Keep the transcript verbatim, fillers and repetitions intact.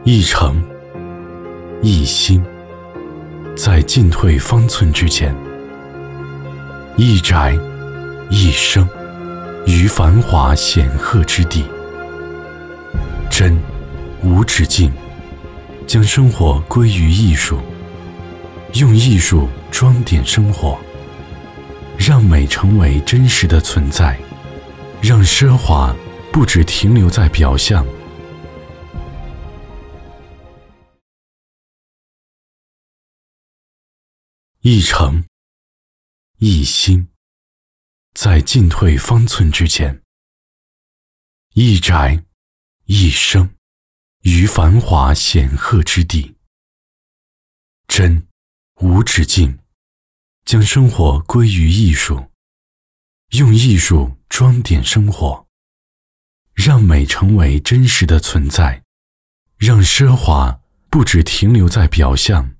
一诚一心，在进退方寸之间；一宅一生，于繁华显赫之地。真无止境，将生活归于艺术，用艺术装点生活，让美成为真实的存在，让奢华不只停留在表象。一诚一心，在进退方寸之间；一宅一生，于繁华显赫之地。真无止境，将生活归于艺术，用艺术装点生活，让美成为真实的存在，让奢华不只停留在表象。